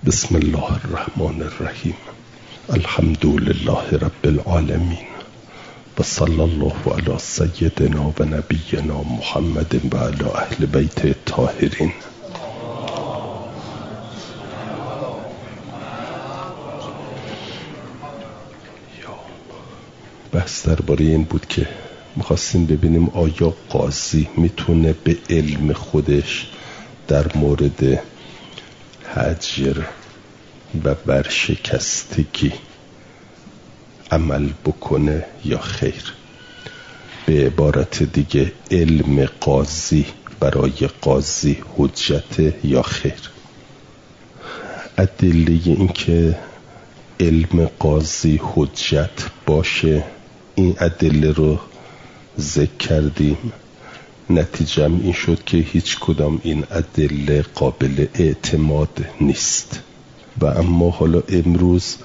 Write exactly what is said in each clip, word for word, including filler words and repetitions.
بسم الله الرحمن الرحیم. الحمد لله رب العالمین و صلی الله علی سیدنا و نبینا محمد و علی اهل بیت الطاهرین. بحث درباره این بود که میخواستیم ببینیم آیا قاضی میتونه به علم خودش در مورد هجر و برشکستگی عمل بکنه یا خیر. به عبارت دیگه علم قاضی برای قاضی حجت یا خیر. ادله این که علم قاضی حجت باشه این ادله رو ذکر کردیم. نتیجه این شد که هیچ کدام این ادله قابل اعتماد نیست و اما حالا امروز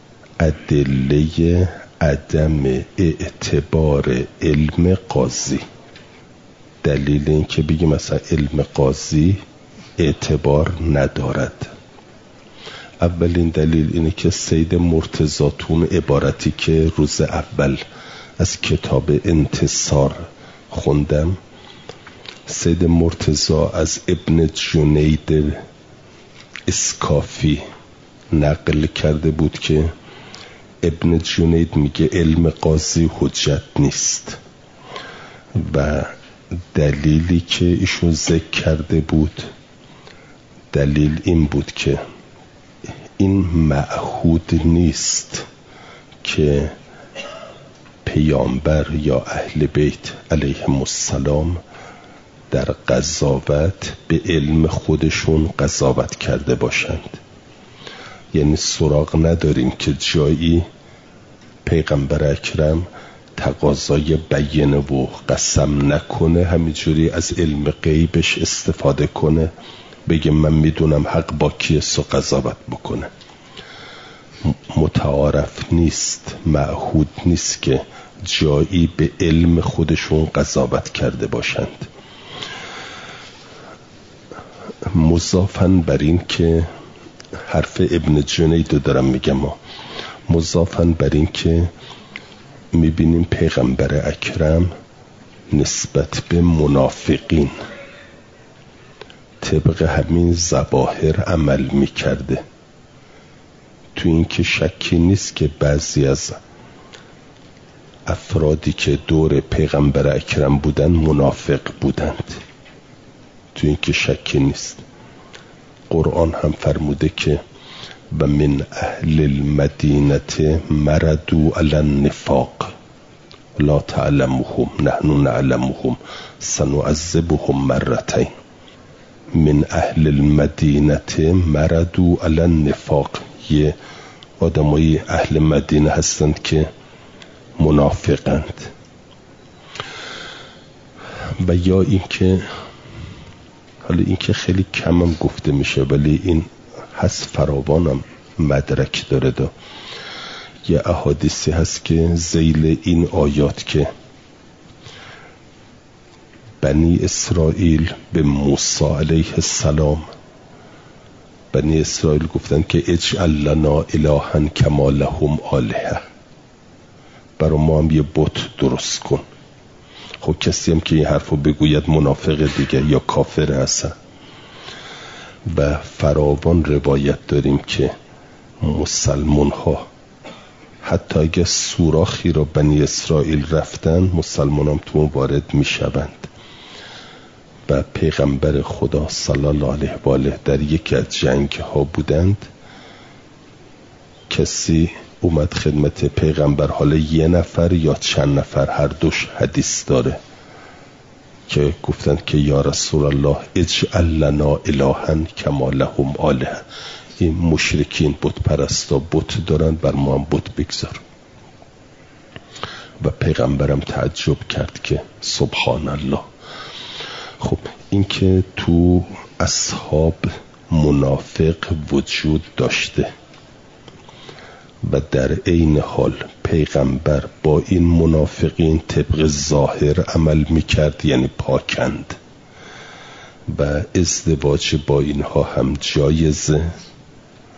ادله عدم اعتبار علم قاضی، دلیل این که بگیم مثلا علم قاضی اعتبار ندارد. اولین دلیل اینه که سید مرتضی تون عبارتی که روز اول از کتاب انتصار خوندم، سید مرتضی از ابن جنید اسکافی نقل کرده بود که ابن جنید میگه علم قاضی حجت نیست و دلیلی که ایشون ذکر کرده بود دلیل این بود که این معهود نیست که پیامبر یا اهل بیت علیهم السلام در قضاوت به علم خودشون قضاوت کرده باشند. یعنی سراغ نداریم که جایی پیغمبر اکرم تقاضای بیانه و قسم نکنه، همینجوری از علم غیبش استفاده کنه بگه من میدونم حق با کیست و قضاوت بکنه. متعارف نیست، معهود نیست که جایی به علم خودشون قضاوت کرده باشند. مضافاً بر این که حرف ابن جنید رو دارم میگم، ما مضافاً بر این که میبینیم پیغمبر اکرم نسبت به منافقین طبق همین ظواهر عمل میکرده. تو این که شکی نیست که بعضی از افرادی که دور پیغمبر اکرم بودن منافق بودند، تو این که شکی نیست. قرآن هم فرموده که و من اهل المدینه مردوا علی النفاق لا تعلمهم نحن نعلمهم سنعذبهم مرتين. من اهل المدینه مردوا علی النفاق، یه آدمای اهل مدینه هستند که منافقند. و یا این که حالا این که خیلی کمم گفته میشه ولی این هست فراوانم مدرک داره دا. یه احادیثی هست که ذیل این آیات که بنی اسرائیل به موسی علیه السلام، بنی اسرائیل گفتن که اجعل لنا الها کما لهم آلهه، برای ما هم یه بت درست کن. خب کسی هم که این حرفو بگوید منافق دیگه یا کافر هستن. و فراوان روایت داریم که مسلمان ها حتی اگه سوراخی را بنی اسرائیل رفتن، مسلمان هم تو وارد می شوند. و پیغمبر خدا صلی الله علیه و آله در یکی از جنگ ها بودند، کسی اومد خدمت پیغمبر، حالا یه نفر یا چند نفر، هر دوش حدیث داره، که گفتند که یا رسول الله اجعل لنا الها کما لهم آلهه، این مشرکین بت پرستا بت دارن، بر ما هم بت بگذار. و پیغمبرم تعجب کرد که سبحان الله. خب این که تو اصحاب منافق وجود داشته و در عین حال پیغمبر با این منافقین طبق ظاهر عمل میکرد، یعنی پاکند، و ازدواج با اینها هم جایزه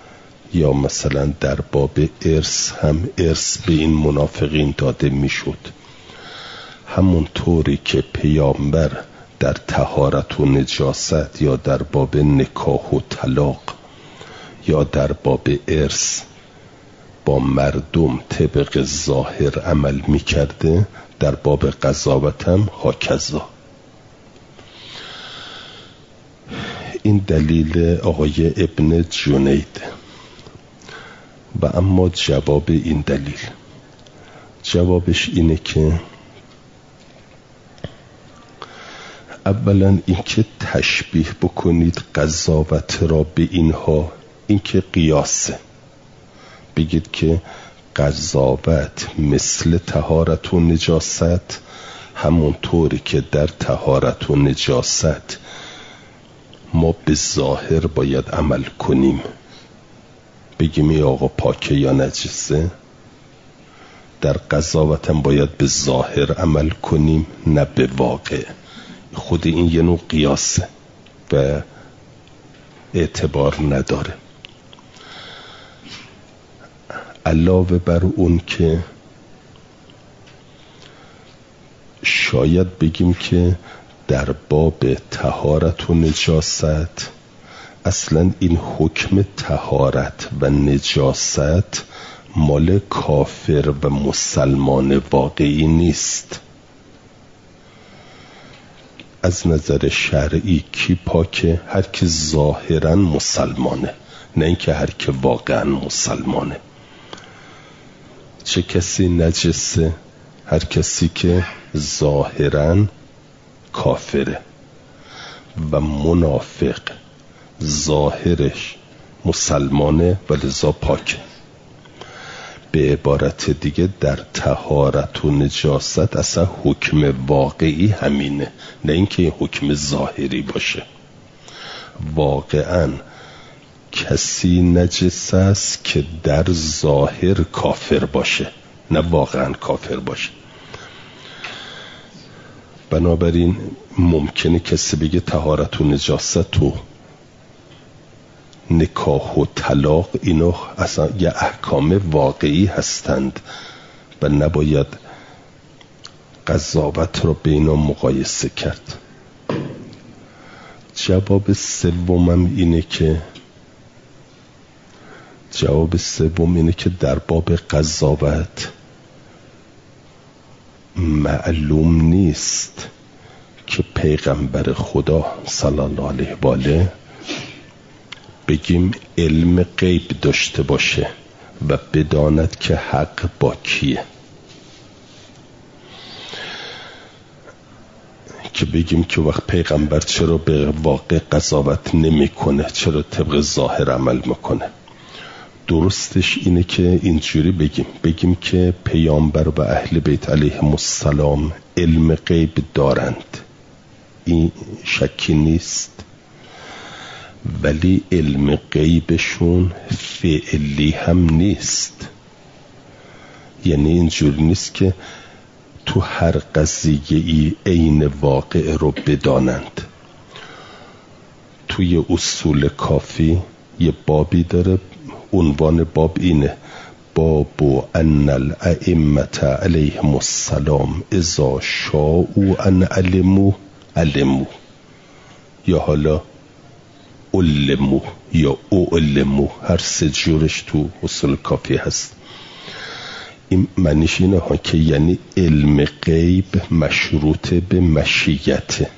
یا مثلا در باب ارث هم ارث به این منافقین داده میشد. همونطوری که پیامبر در طهارت و نجاست یا در باب نکاح و طلاق یا در باب ارث با مردم طبق ظاهر عمل میکرده، در باب قضاوت هم هاکذا. این دلیل آقای ابن جنید. و اما جواب این دلیل، جوابش اینه که اولا اینکه تشبیه بکنید قضاوت را به اینها، اینکه قیاسه، بگید که قضاوت مثل طهارت و نجاست، همونطوری که در طهارت و نجاست ما به ظاهر باید عمل کنیم، بگیم ای آقا پاکه یا نجسه، در قضاوت هم باید به ظاهر عمل کنیم نه به واقع. خود این یه نوع قیاسه و اعتبار نداره. علاوه بر اون که شاید بگیم که در باب طهارت و نجاست اصلا این حکم طهارت و نجاست مال کافر و مسلمان واقعی نیست. از نظر شرعی کی پاکه؟ هر که ظاهرا مسلمانه، نه اینکه هر که واقعا مسلمانه. چه کسی نجسه؟ هر کسی که ظاهرا کافره و منافق ظاهرش مسلمانه و لذا پاکه. به عبارت دیگه در طهارت و نجاست اصلا حکم واقعی همینه، نه اینکه حکم ظاهری باشه. واقعا کسی نجس است که در ظاهر کافر باشه، نه واقعا کافر باشه. بنابراین ممکنه کسی بگه طهارت و نجاست و نکاح و طلاق اینا اصلا یه احکام واقعی هستند و نباید قضاوت رو به اینا مقایسه کرد. جواب سومم اینه که جواب سوم اینه که در باب قضاوت معلوم نیست که پیغمبر خدا صلی الله علیه و آله بگیم علم غیب داشته باشه و بداند که حق با کیه، که بگیم که وقت پیغمبر چرا به واقع قضاوت نمی کنه، چرا طبق ظاهر عمل میکنه. درستش اینه که اینجوری بگیم بگیم که پیامبر و اهل بیت علیهم السلام علم غیب دارند، این شکی نیست، ولی علم غیبشون فعلی هم نیست. یعنی اینجوری نیست که تو هر قضیه ای عین واقع رو بدانند. توی اصول کافی یه بابی داره، عنوان باب اینه: باب ان الائمه علیهم السلام اذا شاءوا ان علموا علموا، یا حالا علمو یا اعلمو، هر سه جورش تو اصول کافی هست. این معنیش اینه ها که یعنی علم غیب مشروط به مشیته.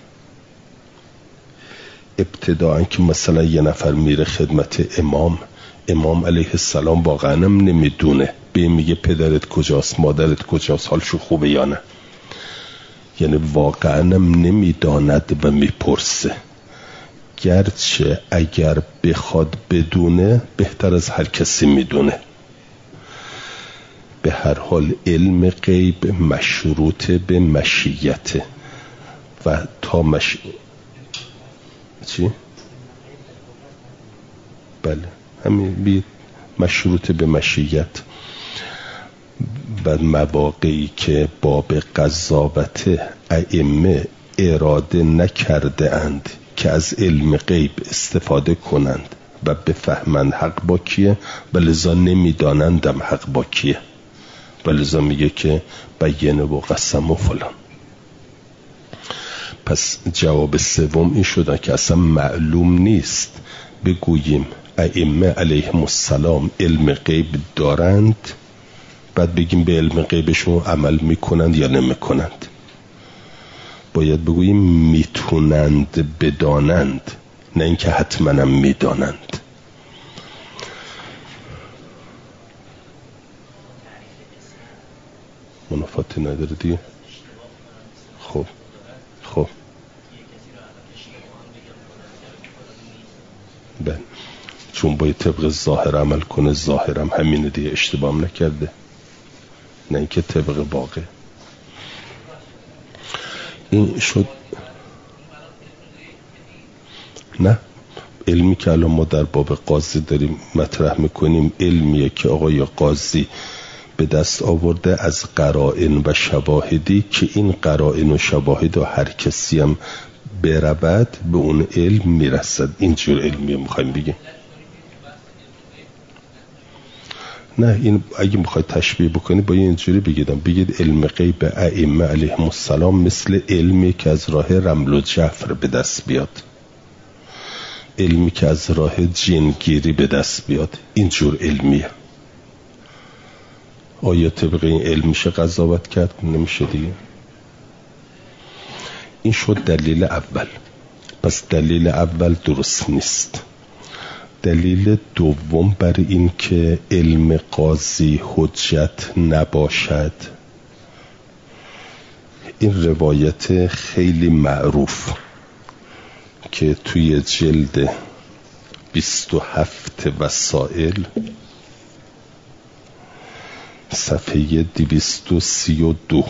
ابتداعا که مثلا یه نفر میره خدمت امام، امام علیه السلام واقعا هم نمیدونه، به میگه پدرت کجاست، مادرت کجاست، حالشو خوبه یا نه، یعنی واقعا هم نمیداند و میپرسه. گرچه اگر بخواد بدونه بهتر از هر کسی میدونه. به هر حال علم غیب مشروط به مشیته و تا مش... چی؟ بله همین بید مشروط به مشیت. و مواقعی که باب قضاوت ائمه اراده نکرده اند که از علم غیب استفاده کنند و بفهمند حق با کیه و لذا نمیدانندم حق با کیه و لذا میگه که بینه و قسم و فلان. پس جواب سوم این شده که اصلا معلوم نیست بگوییم ائمه علیهم السلام علم غیب دارند بعد بگیم به علم غیبشون عمل میکنند یا نمیکنند. باید بگوییم میتونند بدانند، نه اینکه حتما هم میدانند. منافاتی نداره دیگه. خب خب بله، چون باید طبق ظاهر عمل کنه، ظاهرم همینه دیگه، اشتباه هم نکرده، نه اینکه طبق واقع. این شد. نه، علمی که الان ما در باب قاضی داریم مطرح میکنیم علمیه که آقای قاضی به دست آورده از قرائن و شواهدی که این قرائن و شواهد و هر کسی هم برود به اون علم میرسد. اینجور علمیه میخوایم بگیم. نه، این اگه میخواید تشبیه بکنی با اینجوری بگیدم، بگید علم غیب ائمه علیهم السلام مثل علمی که از راه رمل و جفر به دست بیاد، علمی که از راه جنگیری به دست بیاد. اینجور علمیه. آیا طبق این علم میشه قضاوت کرد؟ نمیشه دیگه. این شد دلیل اول. پس دلیل اول درست نیست. دلیل دوم برای این که علم قاضی حجت نباشد، این روایت خیلی معروف که توی جلد بیست و هفت وسائل صفحه دویست و سی و دو،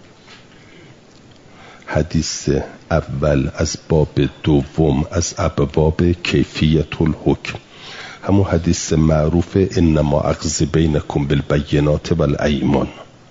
حدیث اول از باب دوم از ابواب کیفیت الحکم، همون حدیث معروف انما اقضی بینکم بالبینات والایمان.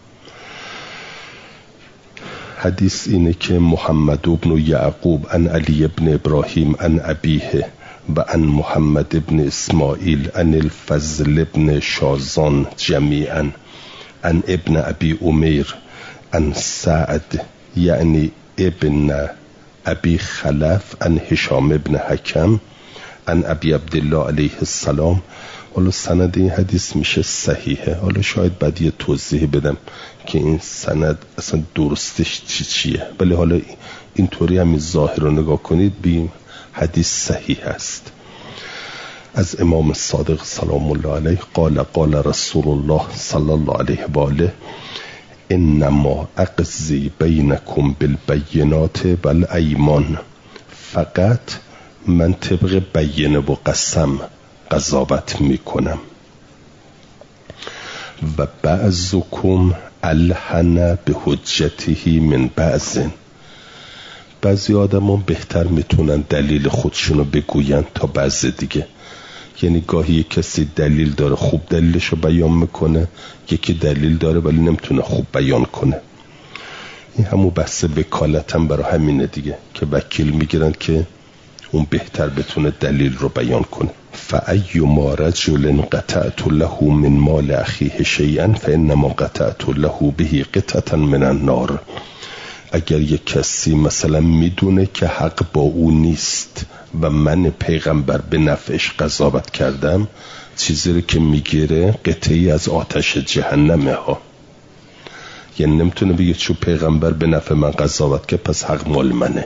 حدیث اینه که محمد ابن یعقوب عن علی ابن ابراهیم عن ابیه و عن محمد ابن اسماعیل عن الفضل ابن شازان جمیعا عن ابن ابی امیر عن سعد یعنی ابن ابی خلف عن هشام ابن حکم عن ابی عبدالله علیه السلام. حالا سند این حدیث میشه صحیحه. حالا شاید بعد یه توضیح بدم که این سند اصلا درستش چی چیه، ولی حالا اینطوری همین ظاهر رو نگاه کنید بیم حدیث صحیح است. از امام صادق سلام الله علیه قال قال رسول الله صلی الله علیه و آله انما اقضی بینکم بالبینات والایمان، فقط من طبق بینه و قسم قضاوت میکنم. و بعضکم الحن به حجته من بعض، بعضی آدم هم بهتر میتونن دلیل خودشونو بگوین تا بعض دیگه. یعنی گاهی کسی دلیل داره خوب دلیلشو بیان میکنه، یکی دلیل داره ولی نمیتونه خوب بیان کنه. این همون بحث وکالت هم برای همینه دیگه که وکیل میگیرن که اون بهتر بتونه دلیل رو بیان کنه. فأیما رجل قطعت له من مال اخیه شیئا فانما قطعت له به قطعة من النار. اگر یک کسی مثلا میدونه که حق با او نیست و من پیغمبر به نفعش قضاوت کردم، چیزی رو که میگیره قطعی از آتش جهنمه ها. یعنی نمیتونه بگه چون پیغمبر به نفع من قضاوت که پس حق مال منه.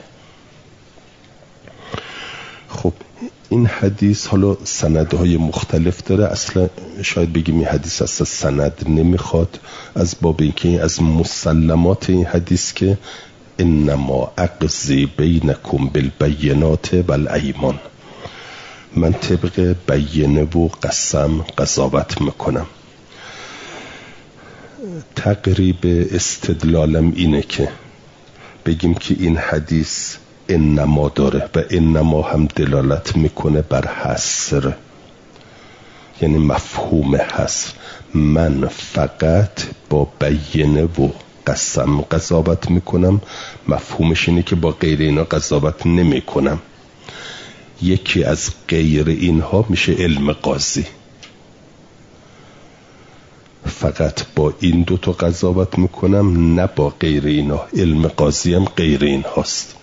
خب این حدیث حالا سندهای مختلف داره. اصلا شاید بگیم این حدیث اصلا سند نمیخواد، از باب اینکه از مسلمات این حدیث که انما اقضی بینکم بالبینات والایمان، من طبق بینه و قسم قضاوت میکنم. تقریب استدلالم اینه که بگیم که این حدیث انما داره و انما هم دلالت میکنه بر حصر، یعنی مفهوم حصر. من فقط با بینه و قسم قضاوت میکنم، مفهومش اینه که با غیر اینا قضاوت نمیکنم. یکی از غیر اینها میشه علم قاضی. فقط با این دو تا قضاوت میکنم، نه با غیر اینا. علم قاضی هم غیر این هاست.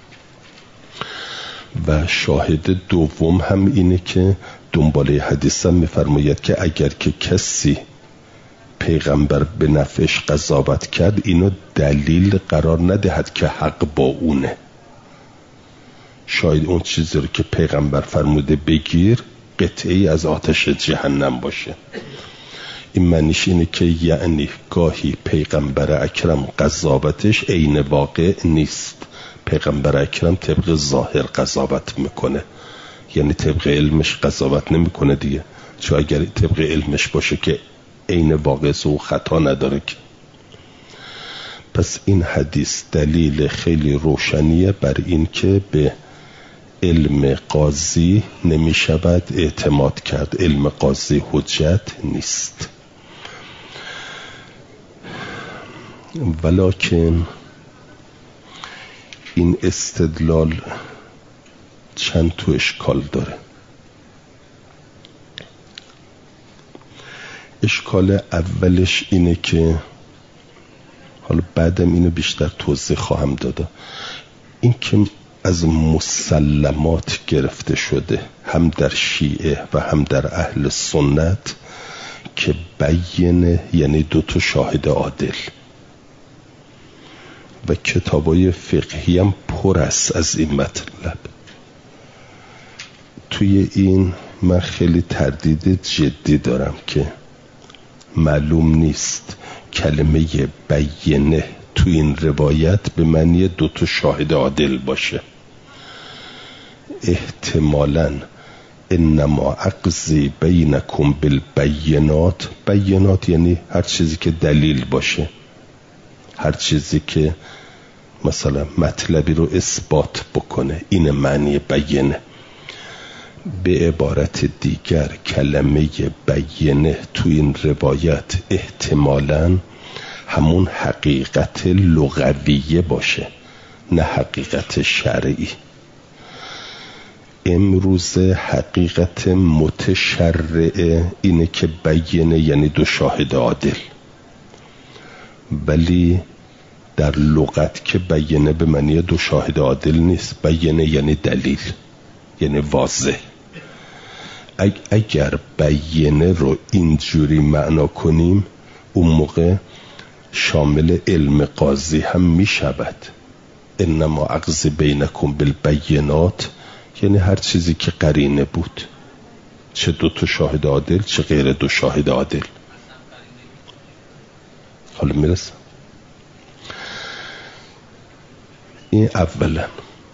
و شاهد دوم هم اینه که دنباله حدیث هم میفرماید که اگر که کسی پیغمبر به نفعش قضاوت کرد، اینو دلیل قرار ندهد که حق با اونه. شاید اون چیزی رو که پیغمبر فرموده بگیر قطعی از آتش جهنم باشه. این معنیش اینه که یعنی گاهی پیغمبر اکرم قضاوتش عین واقع نیست. پیغمبر اکرم طبق ظاهر قضاوت میکنه، یعنی طبق علمش قضاوت نمیکنه دیگه، چون اگر طبق علمش باشه که عین واقع سو خطا نداره که. پس این حدیث دلیل خیلی روشنیه بر این که به علم قاضی نمی شود اعتماد کرد. علم قاضی حجت نیست. ولکن این استدلال چند تو اشکال داره. اشکال اولش اینه که حالا بعدم اینو بیشتر توضیح خواهم داده، این که از مسلمات گرفته شده هم در شیعه و هم در اهل سنت که بینه یعنی دو تا شاهد عادل، و کتابای فقهی هم پر است از این مطلب. توی این من خیلی تردید جدی دارم که معلوم نیست کلمه بینه تو این روایت به معنی دو تا شاهد عادل باشه. احتمالاً انما اقضی بینکم بالبینات، بینات یعنی هر چیزی که دلیل باشه، هر چیزی که مثلا مطلبی رو اثبات بکنه، این معنی بینه. به عبارت دیگر کلمه بینه تو این روایت احتمالاً همون حقیقت لغویه باشه، نه حقیقت شرعی. امروز حقیقت متشرعه اینه که بینه یعنی دو شاهد عادل، ولی در لغت که بینه به معنی دو شاهد عادل نیست. بینه یعنی دلیل، یعنی واضح. اگر بینه رو اینجوری معنا کنیم اون موقع شامل علم قاضی هم می شود. انما اقضی بینکم بالبینات یعنی هر چیزی که قرینه بود، چه دو تا شاهد عادل چه غیر دو شاهد عادل. حالا میرسم. این اولا.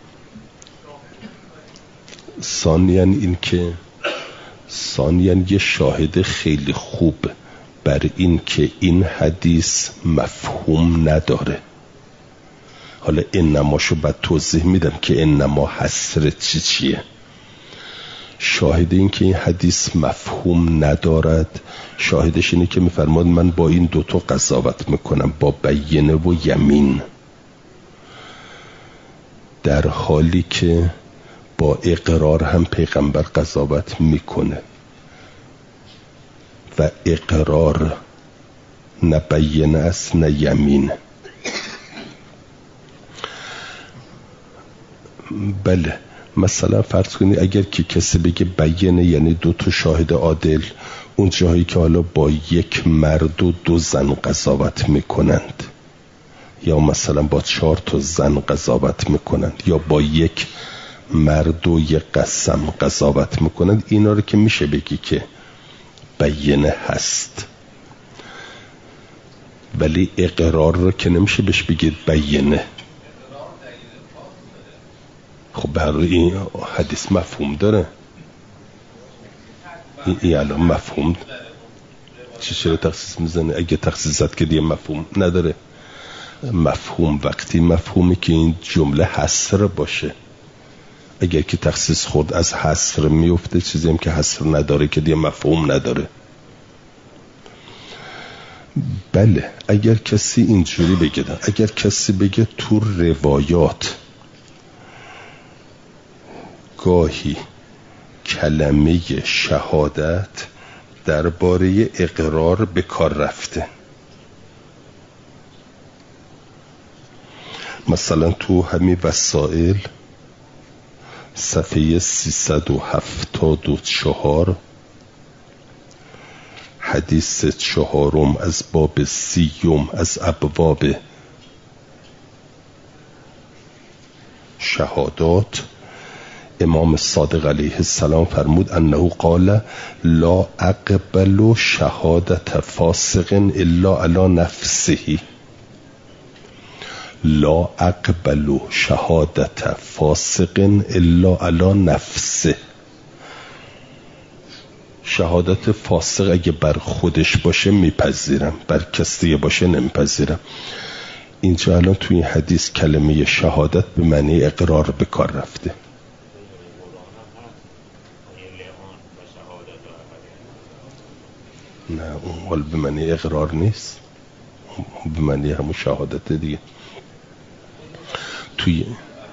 ثانیاً این که ثانیاً یه شاهد خیلی خوب بر این که این حدیث مفهوم نداره. حالا انماشو بعد توضیح میدم که انما حسر چی چیه. شاهد این که این حدیث مفهوم ندارد، شاهدش اینه که میفرماد من با این دوتا قضاوت میکنم، با بینه و یمین، در حالی که با اقرار هم پیغمبر قضاوت میکنه و اقرار نه بینه است نه یمین. بله مثلا فرض کنید اگر که کسی بگه بینه یعنی دو تا شاهد عادل، اون جایی که حالا با یک مرد و دو زن قضاوت میکنند، یا مثلا با چهار تا زن قضاوت میکنند، یا با یک مرد و یک قسم قضاوت میکنند، اینا رو که میشه بگی که بینه هست. ولی اقرار رو که نمیشه بهش بگید بینه. خب برای این حدیث مفهوم داره. این, این الان مفهوم چی چرا تخصیص میزنه؟ اگه تخصیص زد که دیگه مفهوم نداره. مفهوم وقتی مفهومی که این جمله حصر باشه. اگر که تخصیص خود از حصر میفته، چیزی هم که حصر نداره که دیگه مفهوم نداره. بله اگر کسی اینجوری بگه، اگر کسی بگه تو روایات گاهی کلمه شهادت درباره اقرار به کار رفته. مثلا تو همین وسائل صفحه سیصد و هفتاد و چهار حدیث چهارم از باب سیوم از ابواب شهادات، امام صادق علیه السلام فرمود انه قال لا اقبل شهادت فاسق الا علی نفسه. لا اقبل شهادت فاسق الا علی نفسه. شهادت فاسق اگه بر خودش باشه میپذیرم، بر کسی باشه نمیپذیرم. اینجا الان توی این حدیث کلمه شهادت به معنی اقرار به کار رفته. نه اون حال به معنی اقرار نیست، به معنی همون شهادت دیگه. توی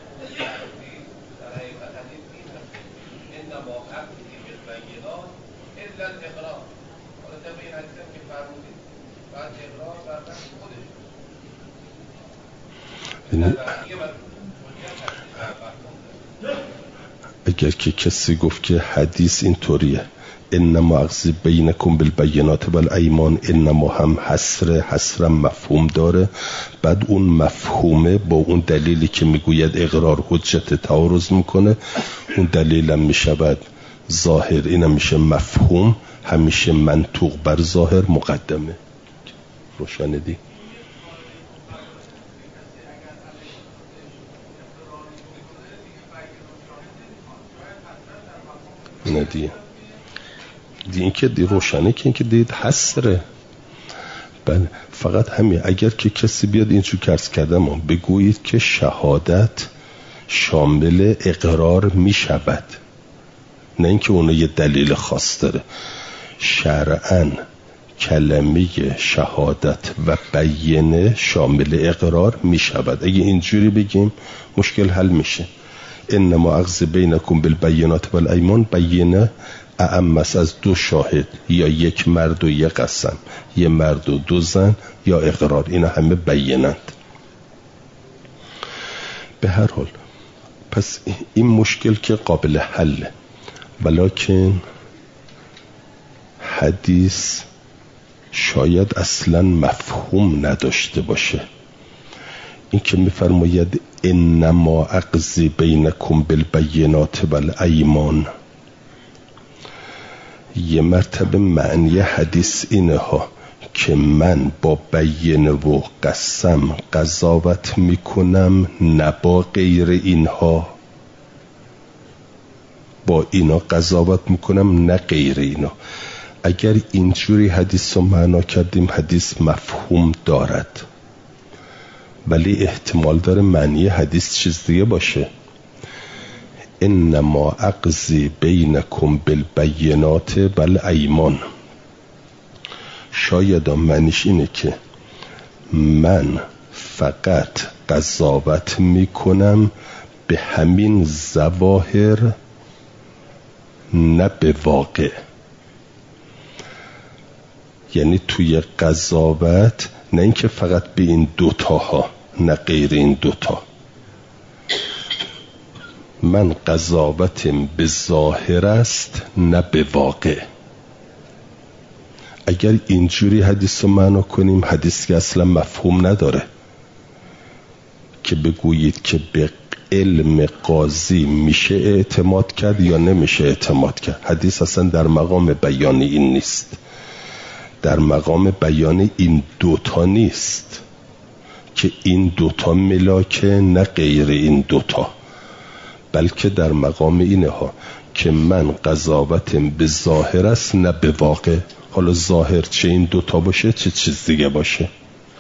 اگر که کسی گفت که حدیث اینطوریه انما اقضی بینکم بالبینات والایمان، انما هم حصر حصر مفهوم داره، بعد اون مفهومه با اون دلیلی که میگوید اقرار حجت تعارض میکنه، اون دلیلم میشود ظاهر، اینم میشه مفهوم، همیشه منطوق بر ظاهر مقدمه. روشنه دی؟ نه دی دی این که دی روشنه که این که دید حسره. بله فقط همین اگر که کسی بیاد اینجور که عرض کردم بگویید که شهادت شامل اقرار می شود، نه اینکه اونو یه دلیل خاص داره. شرعاً کلمه شهادت و بیینه شامل اقرار می شود. اگه اینجوری بگیم مشکل حل میشه. انما اقضی بینکم بالبینات والایمان، بیینه اعم از دو شاهد، یا یک مرد و یک قسم، یه مرد و دو زن، یا اقرار، اینا همه بیینند. به هر حال پس این مشکل که قابل حله، ولکن حدیث شاید اصلا مفهوم نداشته باشه. این که میفرماید انما اقضی بینکم بالبینات والایمان، یه مرتبه معنی حدیث اینه ها که من با بیینه و قسم قضاوت میکنم، نه با غیر اینها. با اینا قضاوت میکنم نه غیر اینا. اگر اینجوری حدیث رو معنا کردیم حدیث مفهوم دارد، ولی احتمال داره معنی حدیث چیز دیگه باشه. انما اقضی بینکم بالبینات والایمان، شاید معنیش اینه که من فقط قضاوت میکنم به همین ظواهر، نه به واقع. یعنی توی قضاوت نه اینکه فقط به این دوتاها، نه غیر این دوتا. من قضاوتم به ظاهر است نه به واقع. اگر اینجوری حدیث رو معنا کنیم حدیث که اصلا مفهوم نداره که بگویید که به علم قاضی میشه اعتماد کرد یا نمیشه اعتماد کرد. حدیث اصلا در مقام بیان این نیست، در مقام بیان این دوتا نیست که این دوتا ملاکه نه غیر این دوتا، بلکه در مقام اینه ها که من قضاوتم به ظاهر است نه به واقع. حالا ظاهر چه این دوتا باشه چه چیز دیگه باشه.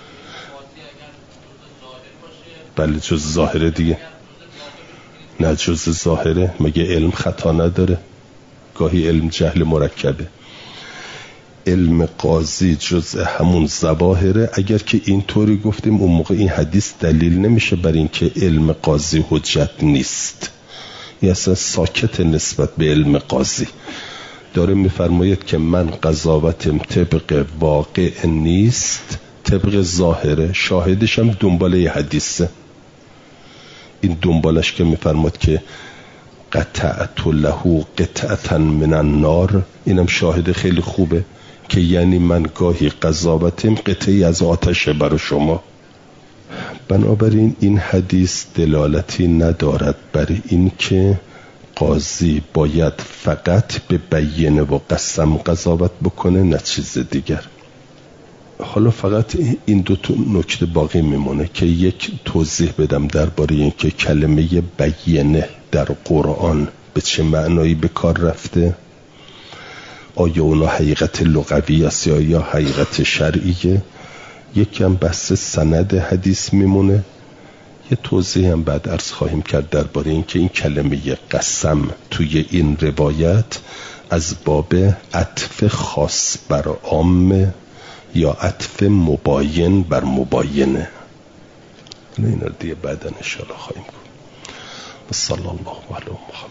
بله جز ظاهره دیگه. نه جز ظاهره، مگه علم خطا نداره؟ گاهی علم جهل مرکبه. علم قاضی جز همون ظواهره. اگر که اینطوری گفتیم اون موقع این حدیث دلیل نمیشه بر این که علم قاضی حجت نیست. این اصلا ساکت نسبت به علم قاضی. داره میفرماید که من قضاوتم طبق واقع نیست، طبق ظاهره، شاهدش هم دنباله حدیثه. این دنبالش که میفرماید که قطعت له قطعتا من النار، اینم شاهد خیلی خوبه که یعنی من گاهی قضاوتم قطعی از آتشه برای شما. بنابراین این حدیث دلالتی ندارد بر این که قاضی باید فقط به بیینه و قسم قضاوت بکنه، نه چیز دیگر. حالا فقط این دو تا نکته باقی میمونه که یک توضیح بدم درباره این که کلمه بیینه در قرآن به چه معنایی به کار رفته. آیا اونا حقیقت لغوی است یا یا حقیقت شرعیه؟ یکی هم بحث سند حدیث میمونه. یه توضیح هم بعد عرض خواهیم کرد درباره این که این کلمه قسم توی این روایت از باب عطف خاص بر عام یا عطف مباین بر مباینه. این رو دیگه بعداً ان شاء الله خواهیم گفت. صلی الله علیه و